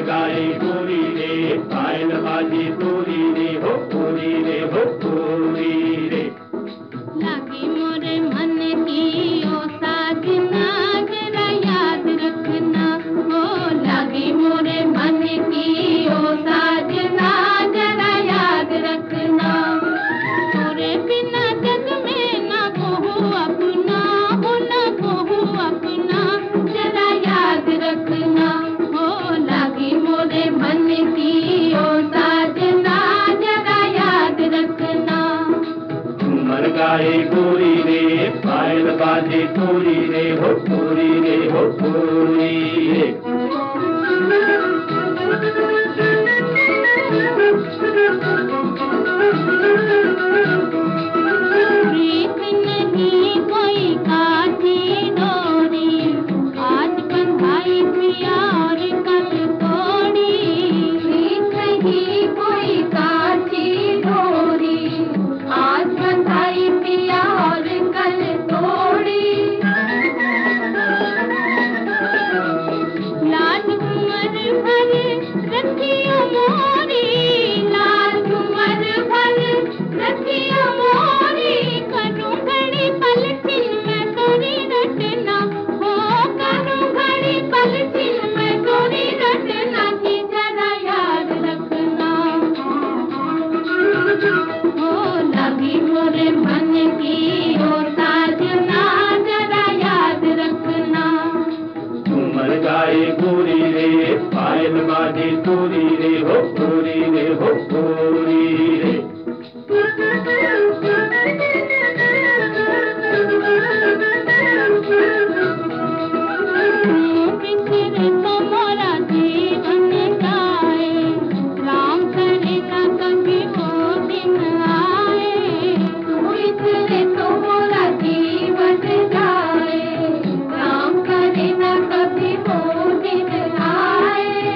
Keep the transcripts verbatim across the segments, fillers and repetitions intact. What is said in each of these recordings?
गाए गोरी रे, पायल बाजे तोरी रे, हो गोरी रे, हो गोरी रे। लगी मोरे मन की ओ साजना, जरा याद रखना, ओ लगी मोरे मन की ओ साजना, जरा याद रखना। तोरे बिना जग में ना कहूँ अपना, हो ना कहूँ अपना, जरा याद रखना, ओ लगी मोरे मन की ओ साजना, जरा याद रखना। झूमर गाए गोरी रे, पायल बाजे तोरी रे, हो गोरी रे, हो गोरी रे। प्रीत नहीं कोई काठी डोरी, आज बंधाई पिया और कल तोड़ी। प्रीत नहीं कोई काठी डोरी, आज बंधाई पिया और कल तोड़ी। लाल झूमर भर रखियो मोरी, लाल झूमर भर रखियो मोरी, करूं घड़ी पलछिन में तोरी रटना, हो करूं घड़ी पलछिन में तोरी रटना, की जरा याद रखना, हो लगी मोरे मन की ओ साजना, जरा याद रखना। झूमर गाए गोरी रे, पायल बाजे तोरी रे, हो गोरी रे, हो गोरी रे। बिखरे तो मोरा जीवन जाए, राम करे ना कभी वो दिन आए। बिखरे तो मोरा जीवन जाए, राम करे ना कभी वो दिन आए।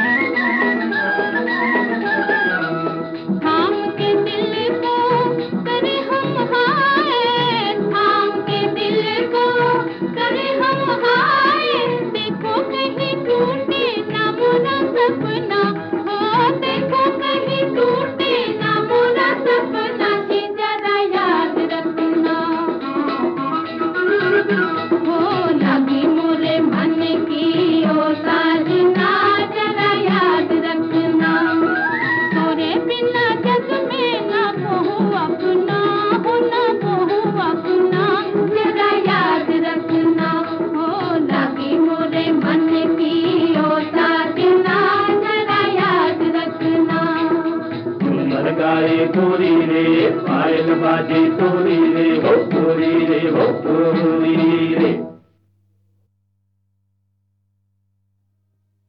थाम के दिल को करे हम हाय, थाम के दिल को करे हम हाय, देखो कहीं टूटे ना मोरा सपना, हो देखो कहीं टूटे ना मोरा सपना, की जरा याद रखना, हो लगी मोरे मन की ओ साजना, जरा याद रखना। तोरे बिना जग में ना कहूँ अपना, हो ना कहूँ अपना, जरा याद रखना, हो लगी मोरे मन की ओ साजना, जरा याद रखना। झूमर गाए गोरी रे, पायल बाजे तोरी रे, हो गोरी रे, हो गोरी